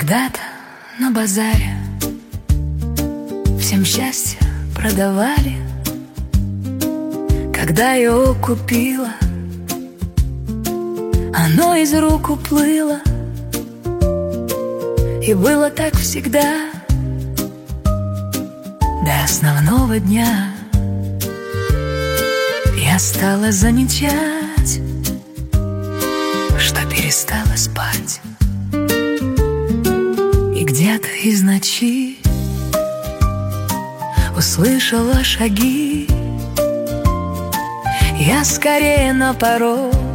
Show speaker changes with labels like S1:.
S1: Когда-то на базаре всем счастье продавали. Когда его купила, оно из рук уплыло. И было так всегда до основного дня. Я стала замечать, что перестала спать. И где-то из ночи услышала шаги. Я скорее на порог